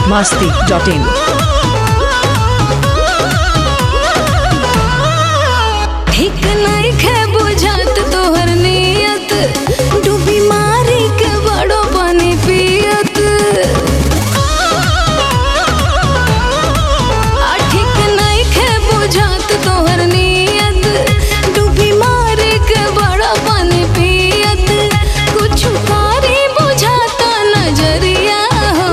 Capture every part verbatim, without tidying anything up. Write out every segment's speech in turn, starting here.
masti dot in. ठीक नहीं खे बुझात तोहर नियत, डूबी मारी के बड़ो पानी पियत। आ ठीक नहीं खे बुझात तोहर नियत, डूबी मारी के बड़ो पानी पियत। कुछ कारी बुझाता नजरिया हो,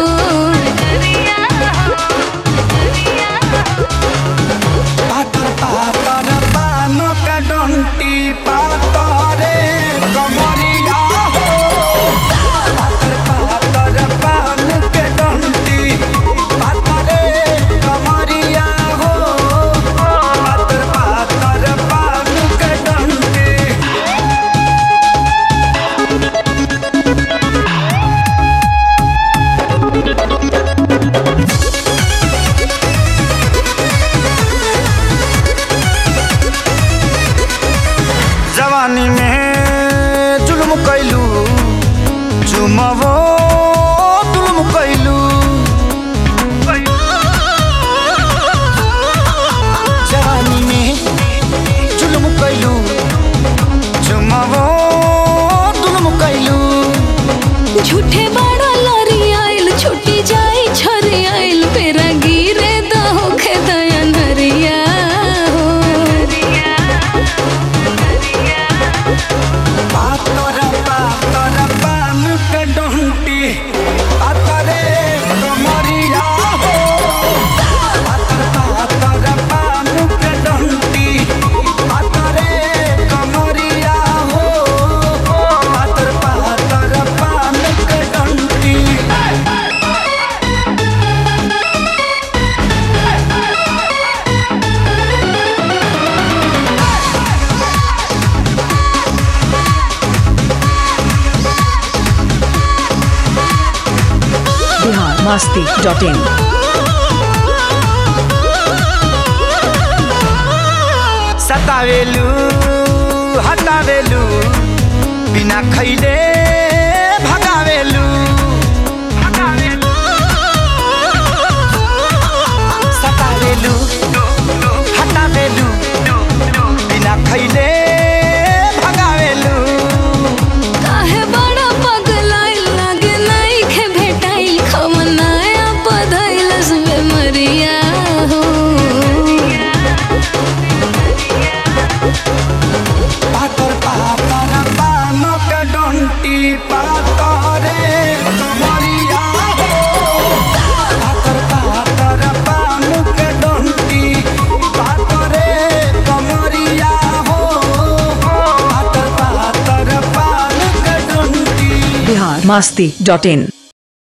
पातर पातर पानो का डंटी पातरे कमरिया हो। पातर पातर पान के डंटी पातरे कमरिया हो। पातर पातर पान के डंटी। जवानी में जुल्म कैलू, चुमवो जुल्म कैलू। जवानी में जुल्म कैलू, चुमवो जुल्म कैलू। झूठे बड़ा लरी आइल, छुट्टी जाई छरी आइल। पेरा गिरे दहो खे दया नरिया हो। पातर पातर पान के डंटी पातरे कमरिया हो। पातर पातर पान के डंटी पातरे कमरिया हो। पातर पातर पान के डंटी। Bihar masti dot in. सतावेलू हटावेलू, बिना खैले भगावेलू। सतावेलू हटावेलू, बिना खैले भगावेलू। काहे बड़ा पगलाइल, लागे नहीं खे भेटाइल। खमनाया पधइल सुबे मरिया हो। पातर पातर पानो के डंटी पातरे कमरिया हो। पातर पातर पानो के डंटी पातरे कमरिया हो। पातर पातर पानो के डंटी। Bihar masti dot in.